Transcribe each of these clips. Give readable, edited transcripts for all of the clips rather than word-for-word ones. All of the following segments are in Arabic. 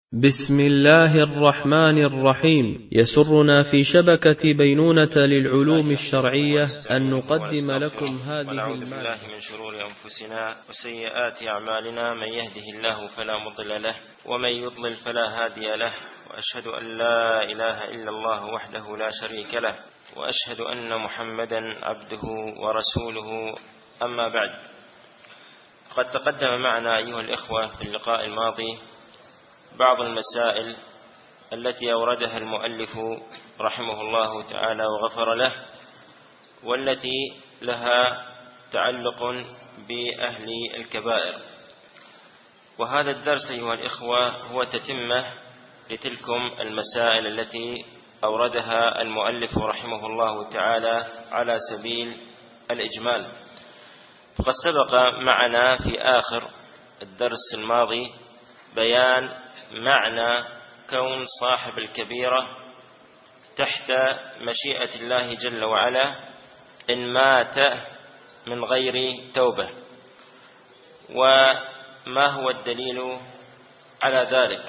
بسم الله الرحمن الرحيم. يسرنا في شبكة بينونة للعلوم الشرعية أن نقدم لكم هذه ونعوذ بالله من شرور أنفسنا وسيئات أعمالنا، من يهده الله فلا مضل له ومن يضلل فلا هادي له، وأشهد أن لا إله إلا الله وحده لا شريك له، وأشهد أن محمدا عبده ورسوله. أما بعد، قد تقدم معنا أيها الإخوة في اللقاء الماضي بعض المسائل التي أوردها المؤلف رحمه الله تعالى وغفر له، والتي لها تعلق بأهل الكبائر. وهذا الدرس أيها الإخوة هو تتمة لتلكم المسائل التي أوردها المؤلف رحمه الله تعالى على سبيل الإجمال. فقد سبق معنا في آخر الدرس الماضي بيان معنى كون صاحب الكبيرة تحت مشيئة الله جل وعلا إن مات من غير توبة، وما هو الدليل على ذلك،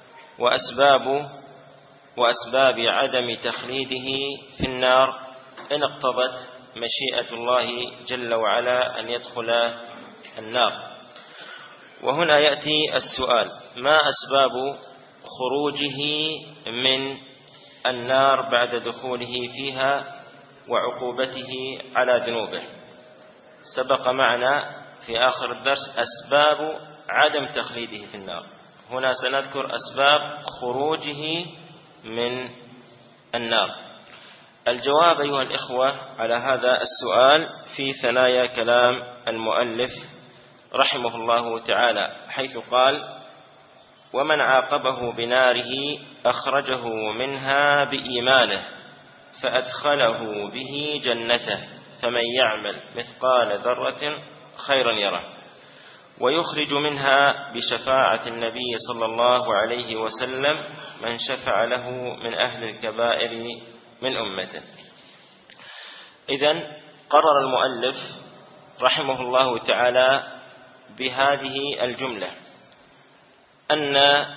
وأسباب عدم تخليده في النار إن اقتضت مشيئة الله جل وعلا أن يدخل النار. وهنا يأتي السؤال: ما أسباب خروجه من النار بعد دخوله فيها وعقوبته على ذنوبه؟ سبق معنا في آخر الدرس أسباب عدم تخليده في النار، هنا سنذكر أسباب خروجه من النار. الجواب أيها الإخوة على هذا السؤال في ثنايا كلام المؤلف رحمه الله تعالى، حيث قال: ومن عاقبه بناره أخرجه منها بإيمانه فأدخله به جنته فمن يعمل مثقال ذرة خيرا يره، ويخرج منها بشفاعة النبي صلى الله عليه وسلم من شفع له من أهل الكبائر من أمته. إذن قرر المؤلف رحمه الله تعالى بهذه الجملة أن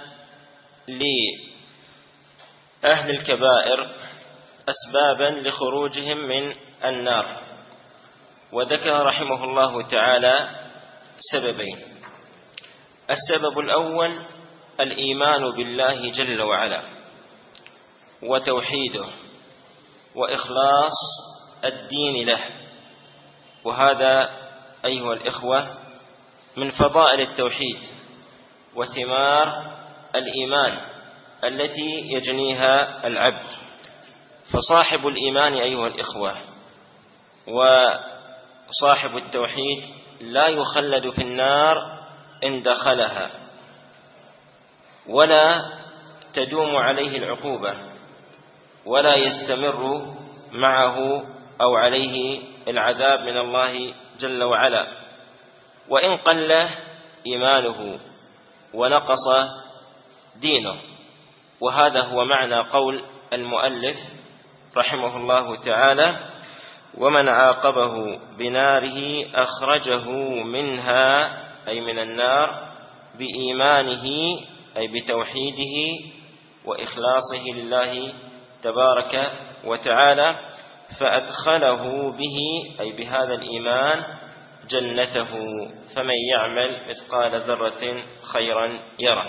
لأهل الكبائر أسبابا لخروجهم من النار، وذكر رحمه الله تعالى سببين. السبب الأول الإيمان بالله جل وعلا وتوحيده وإخلاص الدين له، وهذا أيها الإخوة من فضائل التوحيد وثمار الإيمان التي يجنيها العبد. فصاحب الإيمان أيها الإخوة وصاحب التوحيد لا يخلد في النار إن دخلها، ولا تدوم عليه العقوبة، ولا يستمر معه أو عليه العذاب من الله جل وعلا، وإن قل إيمانه ونقص دينه. وهذا هو معنى قول المؤلف رحمه الله تعالى: ومن عاقبه بناره أخرجه منها، أي من النار، بإيمانه أي بتوحيده وإخلاصه لله تبارك وتعالى، فأدخله به أي بهذا الإيمان جنته فمن يعمل مثقال ذرة خيرا يره.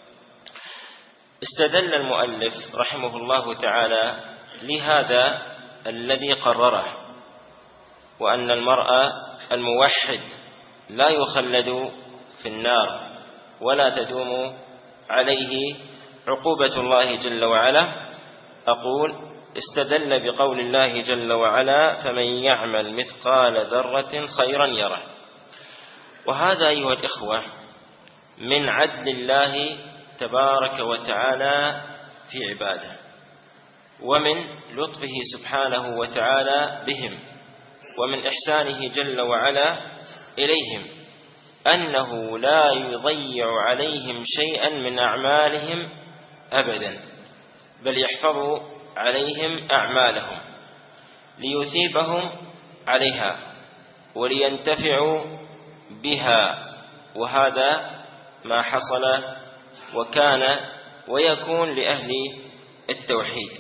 استدل المؤلف رحمه الله تعالى لهذا الذي قرره، وأن المرء الموحد لا يخلد في النار ولا تدوم عليه عقوبة الله جل وعلا. أقول: استدل بقول الله جل وعلا: فمن يعمل مثقال ذرة خيرا يره. وهذا أيها الإخوة من عدل الله تبارك وتعالى في عباده، ومن لطفه سبحانه وتعالى بهم، ومن إحسانه جل وعلا إليهم، أنه لا يضيع عليهم شيئا من أعمالهم أبدا، بل يحفظ عليهم أعمالهم ليثيبهم عليها ولينتفعوا بها. وهذا ما حصل وكان ويكون لأهل التوحيد.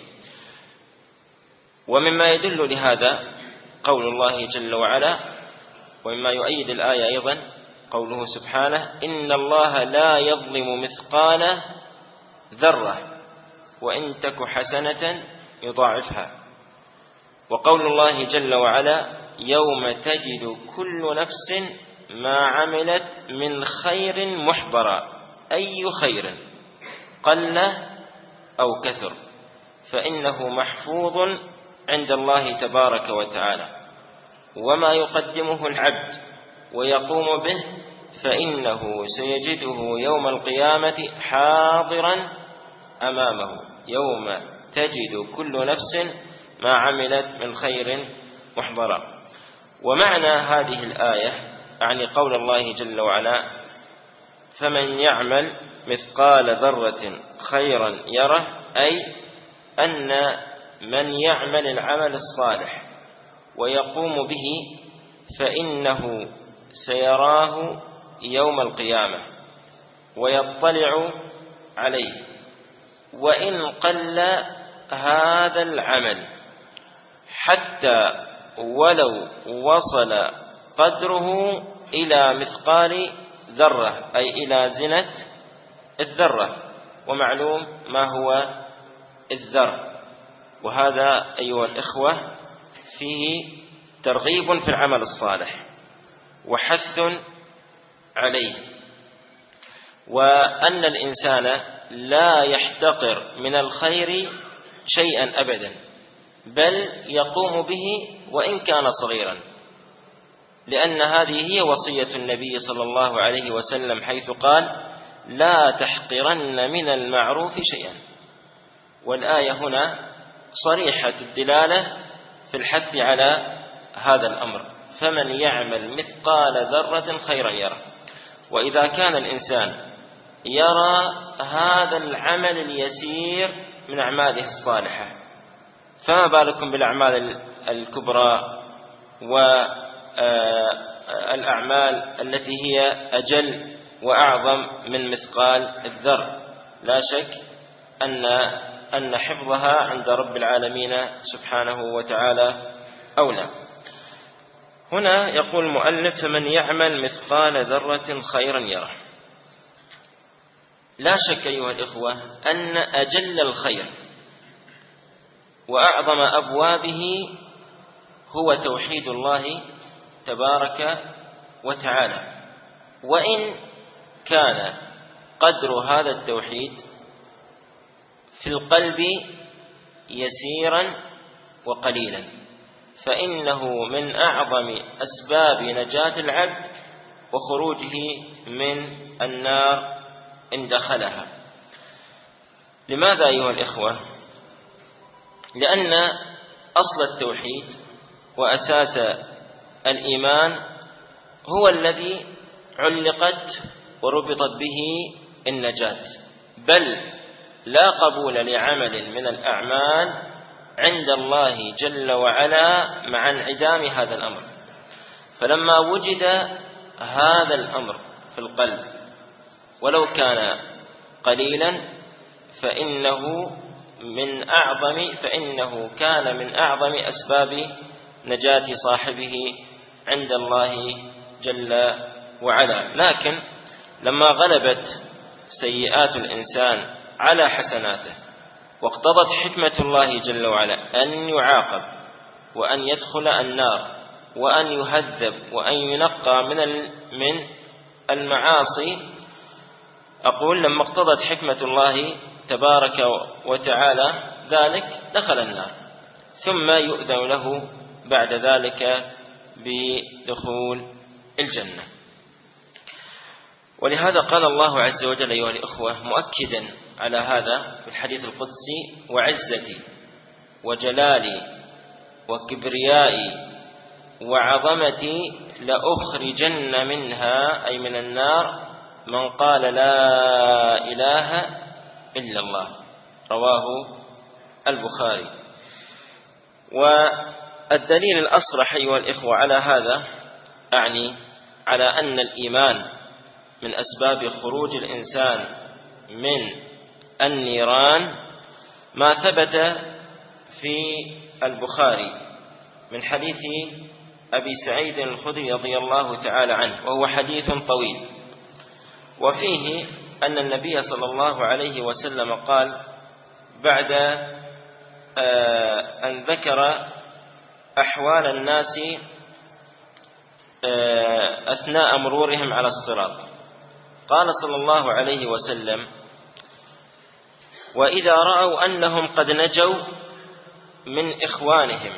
ومما يدل لهذا قول الله جل وعلا، ومما يؤيد الآية أيضا قوله سبحانه: إن الله لا يظلم مثقال ذرة وإن تك حسنة يضاعفها. وقول الله جل وعلا: يوم تجد كل نفس ما عملت من خير محضرا، أي خير قل أو كثر فإنه محفوظ عند الله تبارك وتعالى، وما يقدمه العبد ويقوم به فإنه سيجده يوم القيامة حاضرا أمامه، يوم تجد كل نفس ما عملت من خير محضرا. ومعنى هذه الآية يعني قول الله جل وعلا: فمن يعمل مثقال ذرة خيرا يره، أي أن من يعمل العمل الصالح ويقوم به فإنه سيراه يوم القيامة ويطلع عليه، وإن قل هذا العمل حتى ولو وصل قدره إلى مثقال ذرة، أي إلى زنة الذرة، ومعلوم ما هو الذر. وهذا أيها الإخوة فيه ترغيب في العمل الصالح وحث عليه، وأن الإنسان لا يحتقر من الخير شيئا أبدا، بل يقوم به وإن كان صغيرا، لأن هذه هي وصية النبي صلى الله عليه وسلم، حيث قال: لا تحقرن من المعروف شيئا. والآية هنا صريحة الدلالة في الحث على هذا الأمر: فمن يعمل مثقال ذرة خيرا يره. وإذا كان الإنسان يرى هذا العمل اليسير من أعماله الصالحة، فما بالكم بالأعمال الكبرى والأعمال التي هي أجل وأعظم من مثقال الذر. لا شك أن حفظها عند رب العالمين سبحانه وتعالى أولى. هنا يقول المؤلف: فمن يعمل مثقال ذرة خيرا يره. لا شك أيها الإخوة أن أجل الخير وأعظم أبوابه هو توحيد الله تبارك وتعالى، وإن كان قدر هذا التوحيد في القلب يسيرا وقليلا، فإنه من أعظم أسباب نجاة العبد وخروجه من النار إن دخلها. لماذا أيها الإخوة؟ لأن أصل التوحيد وأساس الإيمان هو الذي علقت وربطت به النجاة، بل لا قبول لعمل من الأعمال عند الله جل وعلا مع انعدام هذا الأمر. فلما وجد هذا الأمر في القلب ولو كان قليلا فإنه كان من أعظم أسباب نجاة صاحبه عند الله جل وعلا. لكن لما غلبت سيئات الإنسان على حسناته واقتضت حكمة الله جل وعلا أن يعاقب وأن يدخل النار وأن يهذب وأن ينقى من المعاصي، أقول لما اقتضت حكمة الله تبارك وتعالى ذلك دخل النار، ثم يؤذن له بعد ذلك بدخول الجنة. ولهذا قال الله عز وجل أيها الإخوة مؤكدا على هذا في الحديث القدسي: وعزتي وجلالي وكبريائي وعظمتي لأخرجن منها، أي من النار، من قال لا إله إلا الله. رواه البخاري. والدليل الأصرح أيها الإخوة على هذا، أعني على أن الإيمان من أسباب خروج الإنسان من النيران ما ثبت في البخاري من حديث أبي سعيد الخدري رضي الله تعالى عنه، وهو حديث طويل، وفيه أن النبي صلى الله عليه وسلم قال بعد أن ذكر أحوال الناس أثناء مرورهم على الصراط، قال صلى الله عليه وسلم: وإذا رأوا أنهم قد نجوا من إخوانهم،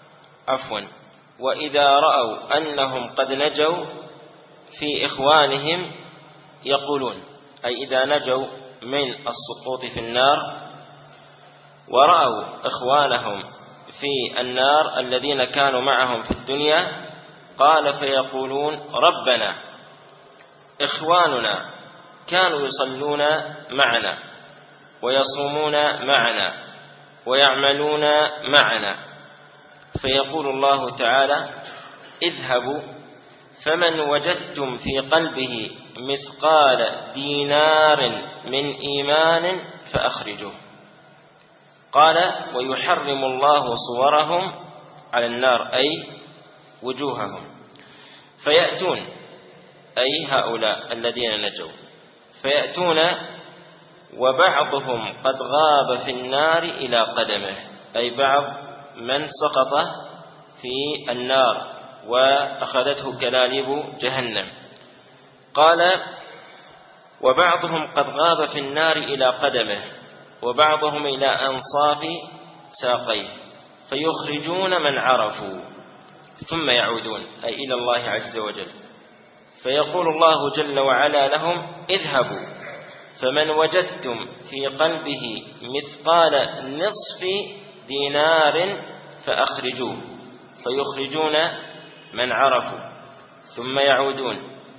وإذا رأوا أنهم قد نجوا في إخوانهم يقولون، أي إذا نجوا من السقوط في النار ورأوا إخوانهم في النار الذين كانوا معهم في الدنيا، قال فيقولون: ربنا إخواننا كانوا يصلون معنا ويصومون معنا ويعملون معنا، فيقول الله تعالى: اذهبوا فمن وجدتم في قلبه مثقال دينار من إيمان فأخرجوه. قال: ويحرم الله صورهم على النار، أي وجوههم، فيأتون، أي هؤلاء الذين نجوا، فيأتون وبعضهم قد غاب في النار إلى قدمه، أي بعض من سقط في النار وأخذته كلاليب جهنم. قال: وبعضهم قد غاب في النار إلى قدمه وبعضهم إلى أنصاف ساقيه، فيخرجون من عرفوا ثم يعودون، أي إلى الله عز وجل، فيقول الله جل وعلا لهم: اذهبوا فمن وجدتم في قلبه مثقال نصف دينار فأخرجوه، فيخرجون من عرفوا ثم يعودون،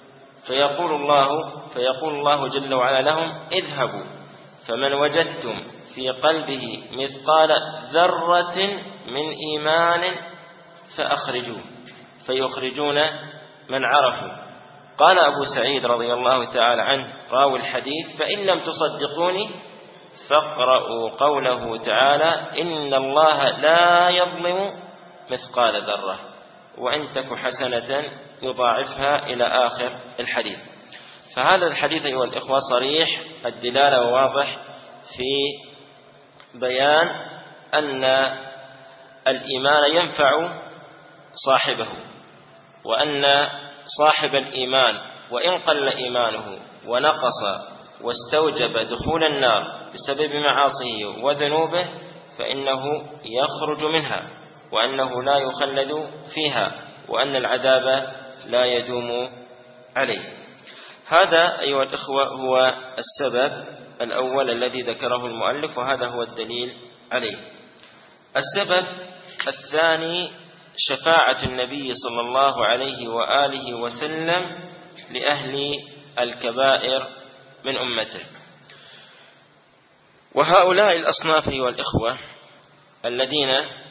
فيقول الله جل وعلا لهم: اذهبوا فمن وجدتم في قلبه مثقال ذرة من إيمان فأخرجوه، فيخرجون من عرفوا. قال أبو سعيد رضي الله تعالى عنه راوي الحديث: فإن لم تصدقوني فاقرأوا قوله تعالى: إن الله لا يظلم مثقال ذرة وإن تك حسنة يضاعفها إلى آخر الحديث. فهذا الحديث أيها الإخوة صريح الدلالة وواضح في بيان أن الإيمان ينفع صاحبه، وأن صاحب الإيمان وإن قل إيمانه ونقص واستوجب دخول النار بسبب معاصيه وذنوبه فإنه يخرج منها، وأنه لا يخلد فيها، وأن العذاب لا يدوم عليه. هذا أيها الإخوة هو السبب الأول الذي ذكره المؤلف، وهذا هو الدليل عليه. السبب الثاني شفاعة النبي صلى الله عليه وآله وسلم لأهل الكبائر من أمته. وهؤلاء الأصناف أيها الإخوة الذين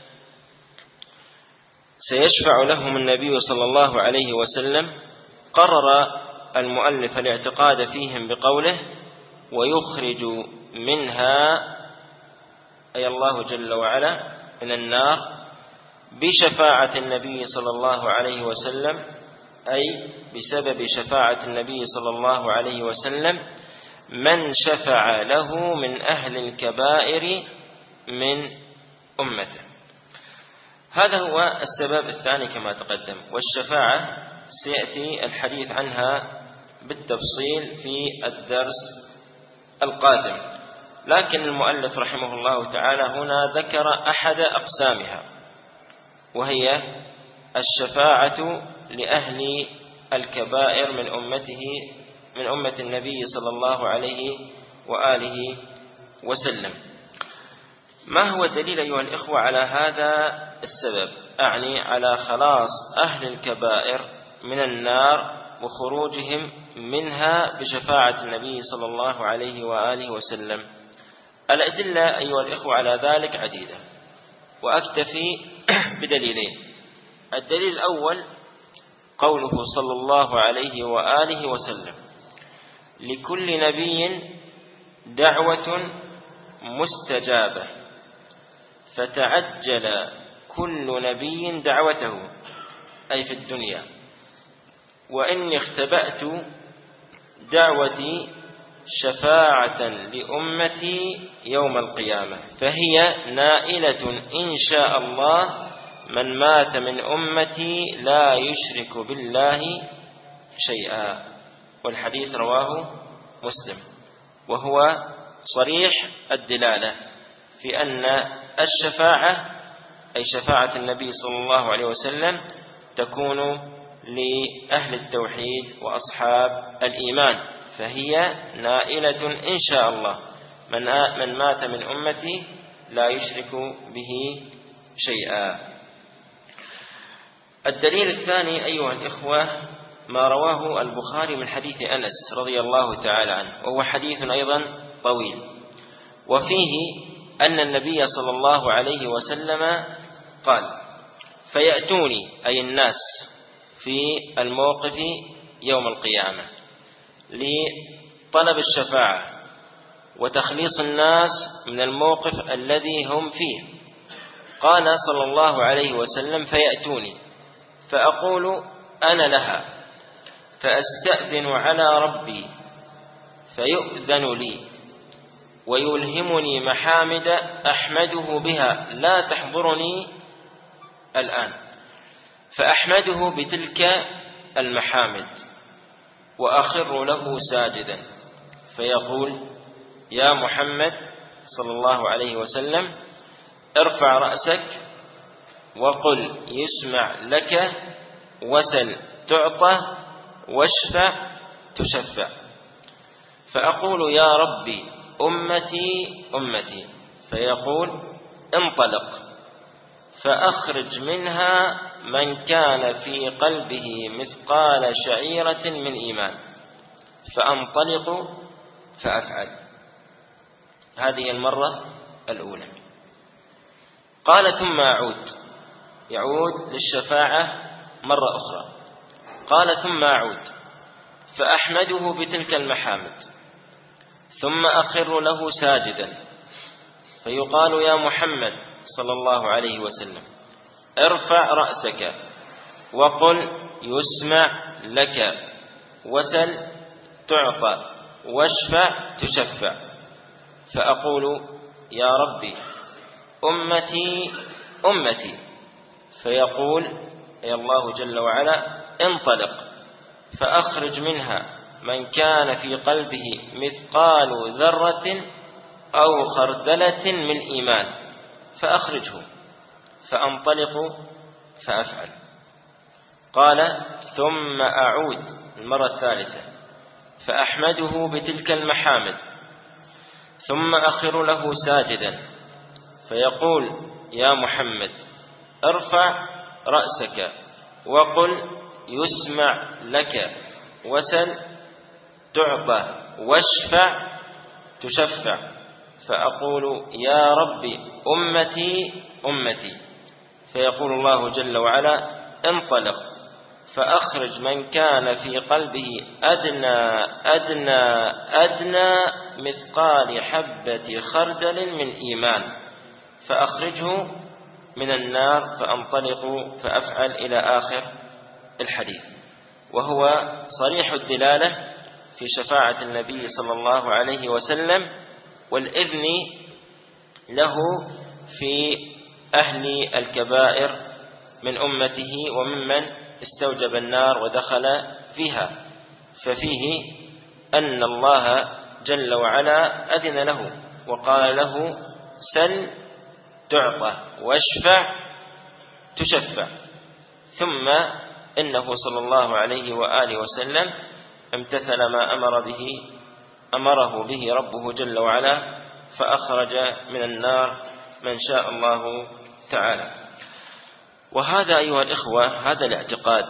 سيشفع لهم النبي صلى الله عليه وسلم، قرر المؤلف الاعتقاد فيهم بقوله: ويخرج منها، أي الله جل وعلا، من النار بشفاعة النبي صلى الله عليه وسلم، أي بسبب شفاعة النبي صلى الله عليه وسلم من شفع له من أهل الكبائر من أمته. هذا هو السبب الثاني كما تقدم، والشفاعة سيأتي الحديث عنها بالتفصيل في الدرس القادم، لكن المؤلف رحمه الله تعالى هنا ذكر أحد أقسامها، وهي الشفاعة لأهل الكبائر من أمته، من أمة النبي صلى الله عليه وآله وسلم. ما هو الدليل أيها الإخوة على هذا السبب؟ أعني على خلاص أهل الكبائر من النار وخروجهم منها بشفاعة النبي صلى الله عليه وآله وسلم. الأدلة أيها الإخوة على ذلك عديدة، وأكتفي بدليلين. الدليل الأول قوله صلى الله عليه وآله وسلم: لكل نبي دعوة مستجابة، فتعجل كل نبي دعوته، أي في الدنيا. وإني اختبأت دعوتي شفاعة لأمتي يوم القيامة، فهي نائلة إن شاء الله من مات من أمتي لا يشرك بالله شيئا. والحديث رواه مسلم، وهو صريح الدلالة في أن الشفاعة، أي شفاعة النبي صلى الله عليه وسلم، تكون لأهل التوحيد وأصحاب الإيمان، فهي نائلة إن شاء الله من مات من أمتي لا يشرك به شيئا. الدليل الثاني أيها الإخوة ما رواه البخاري من حديث أنس رضي الله تعالى عنه، وهو حديث أيضا طويل، وفيه أن النبي صلى الله عليه وسلم قال: فيأتوني، أي الناس، في الموقف يوم القيامة لطلب الشفاعة وتخليص الناس من الموقف الذي هم فيه. قال صلى الله عليه وسلم: فيأتوني فأقول أنا لها، فأستأذن على ربي فيؤذن لي، ويلهمني محامد أحمده بها لا تحضرني الآن، فأحمده بتلك المحامد وأخر له ساجدا، فيقول: يا محمد صلى الله عليه وسلم، ارفع رأسك وقل يسمع لك، وسل تعطى، واشفع تشفع. فأقول: يا ربي أمتي أمتي، فيقول: انطلق فأخرج منها من كان في قلبه مثقال شعيرة من إيمان، فأنطلق فأفعل. هذه المرة الأولى. قال: ثم أعود، يعود للشفاعة مرة أخرى. قال: ثم أعود فأحمده بتلك المحامد، ثم أخر له ساجدا، فيقال: يا محمد صلى الله عليه وسلم، ارفع رأسك وقل يسمع لك، وسل تعطى، واشفع تشفع. فأقول: يا ربي أمتي أمتي، فيقول: يا الله جل وعلا: انطلق فأخرج منها من كان في قلبه مثقال ذرة أو خردلة من إيمان، فأخرجه، فأنطلق فأفعل. قال: ثم أعود المرة الثالثة فأحمده بتلك المحامد، ثم أخر له ساجدا، فيقول: يا محمد ارفع رأسك وقل يسمع لك، وسل تعطى، واشفع تشفع. فأقول: يا ربي أمتي أمتي، فيقول الله جل وعلا: انطلق فأخرج من كان في قلبه أدنى أدنى أدنى مثقال حبة خردل من إيمان، فأخرجه من النار، فأنطلق فأفعل، إلى آخر الحديث. وهو صريح الدلالة في شفاعة النبي صلى الله عليه وسلم والإذن له في أهل الكبائر من أمته وممن استوجب النار ودخل فيها، ففيه أن الله جل وعلا أذن له وقال له: سل تعطى، واشفع تشفع. ثم إنه صلى الله عليه وآله وسلم امتثل ما أمره به ربه جل وعلا، فأخرج من النار من شاء الله تعالى. وهذا أيها الإخوة، هذا الاعتقاد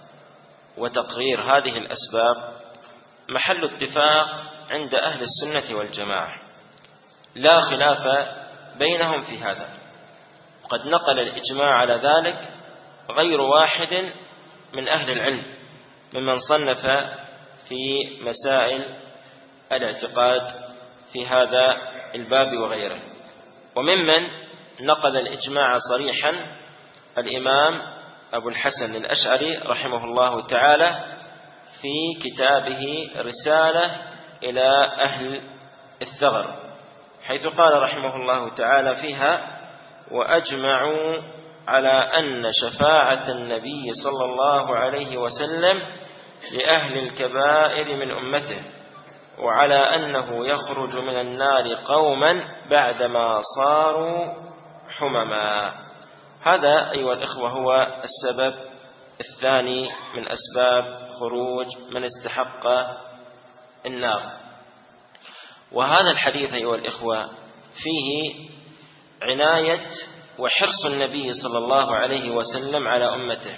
وتقرير هذه الأسباب محل اتفاق عند أهل السنة والجماعة، لا خلاف بينهم في هذا. قد نقل الإجماع على ذلك غير واحد من أهل العلم ممن صنف في مسائل الاعتقاد في هذا الباب وغيره. وممن نقل الإجماع صريحا الإمام أبو الحسن الأشعري رحمه الله تعالى في كتابه رسالة إلى أهل الثغر، حيث قال رحمه الله تعالى فيها: وأجمعوا على أن شفاعة النبي صلى الله عليه وسلم لأهل الكبائر من أمته، وعلى أنه يخرج من النار قوما بعدما صاروا حمما. هذا أيها الإخوة هو السبب الثاني من أسباب خروج من استحق النار. وهذا الحديث أيها الإخوة فيه عناية وحرص النبي صلى الله عليه وسلم على أمته،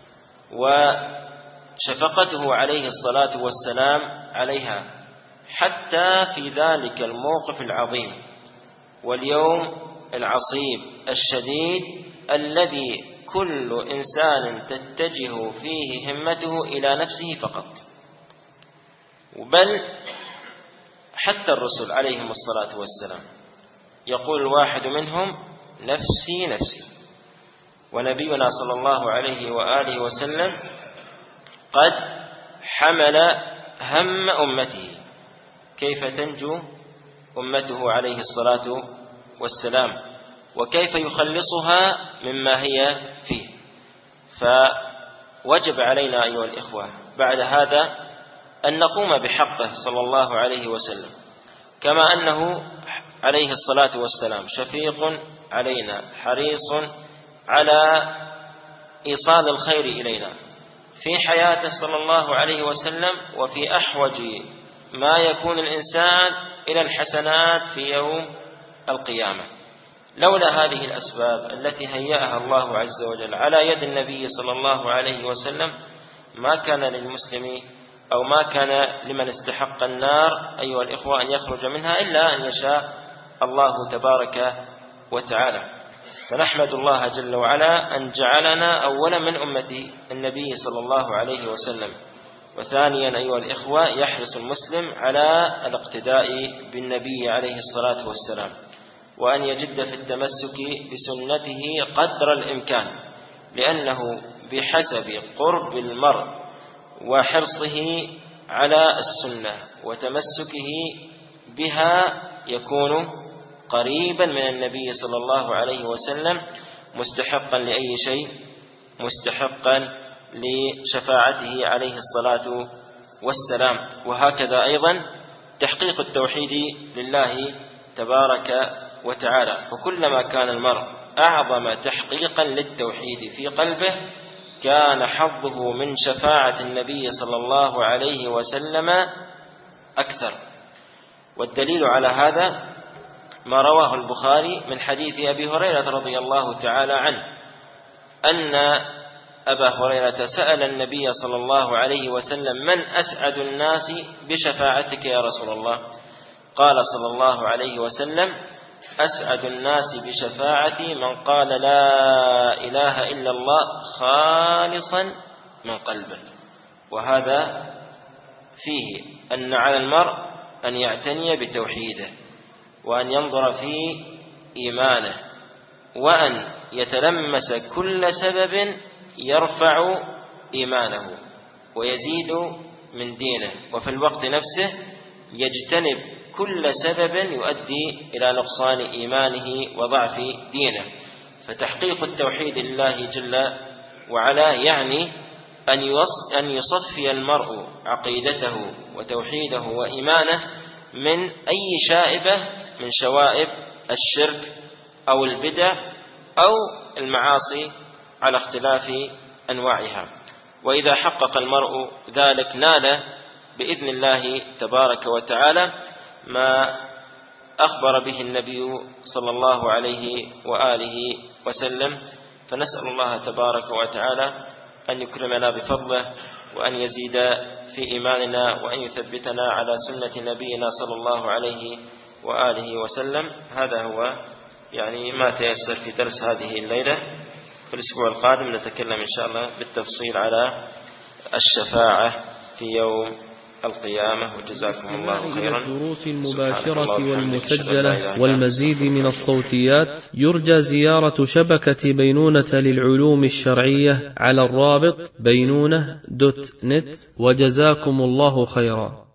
وشفقته عليه الصلاة والسلام عليها، حتى في ذلك الموقف العظيم واليوم العصيب الشديد الذي كل إنسان تتجه فيه همته إلى نفسه فقط، بل حتى الرسل عليهم الصلاة والسلام يقول الواحد منهم: نفسي نفسي. ونبينا صلى الله عليه وآله وسلم قد حمل هم أمته، كيف تنجو أمته عليه الصلاة والسلام، وكيف يخلصها مما هي فيه. فوجب علينا أيها الإخوة بعد هذا أن نقوم بحقه صلى الله عليه وسلم، كما أنه عليه الصلاة والسلام شفيق علينا حريص على إيصال الخير إلينا في حياته صلى الله عليه وسلم، وفي أحوج ما يكون الإنسان إلى الحسنات في يوم القيامة. لولا هذه الأسباب التي هيأها الله عز وجل على يد النبي صلى الله عليه وسلم ما كان للمسلم أو ما كان لمن استحق النار أيها الإخوة أن يخرج منها إلا أن يشاء الله تبارك وتعالى. فنحمد الله جل وعلا أن جعلنا أولا من أمة النبي صلى الله عليه وسلم. وثانيا أيها الإخوة يحرص المسلم على الاقتداء بالنبي عليه الصلاة والسلام، وأن يجد في التمسك بسنته قدر الإمكان، لأنه بحسب قرب المرء وحرصه على السنة وتمسكه بها يكون قريبا من النبي صلى الله عليه وسلم، مستحقا لأي شيء، مستحقا لشفاعته عليه الصلاة والسلام. وهكذا أيضا تحقيق التوحيد لله تبارك وتعالى، فكلما كان المرء أعظم تحقيقا للتوحيد في قلبه كان حظه من شفاعة النبي صلى الله عليه وسلم أكثر. والدليل على هذا ما رواه البخاري من حديث أبي هريرة رضي الله تعالى عنه أن أبا هريرة سأل النبي صلى الله عليه وسلم: من أسعد الناس بشفاعتك يا رسول الله؟ قال صلى الله عليه وسلم: أسعد الناس بشفاعتي من قال لا إله إلا الله خالصا من قلبه. وهذا فيه أن على المرء أن يعتني بتوحيده، وأن ينظر في إيمانه، وأن يتلمس كل سبب يرفع إيمانه ويزيد من دينه، وفي الوقت نفسه يجتنب كل سبب يؤدي إلى نقصان إيمانه وضعف دينه. فتحقيق التوحيد لله جل وعلا يعني أن يصفي المرء عقيدته وتوحيده وإيمانه من أي شائبة من شوائب الشرك أو البدع أو المعاصي على اختلاف أنواعها. وإذا حقق المرء ذلك نال بإذن الله تبارك وتعالى ما أخبر به النبي صلى الله عليه وآله وسلم. فنسأل الله تبارك وتعالى أن يكرمنا بفضله، وأن يزيد في إيماننا، وأن يثبتنا على سنة نبينا صلى الله عليه وآله وسلم. هذا هو يعني ما تيسر في درس هذه الليلة. في الأسبوع القادم نتكلم إن شاء الله بالتفصيل على الشفاعة في يوم القيامة. وجزاكم الله خيرا. الدروس المباشرة والمسجلة والمزيد من الصوتيات يرجى زيارة شبكة بينونة للعلوم الشرعية على الرابط بينونة.net. وجزاكم الله خيرا.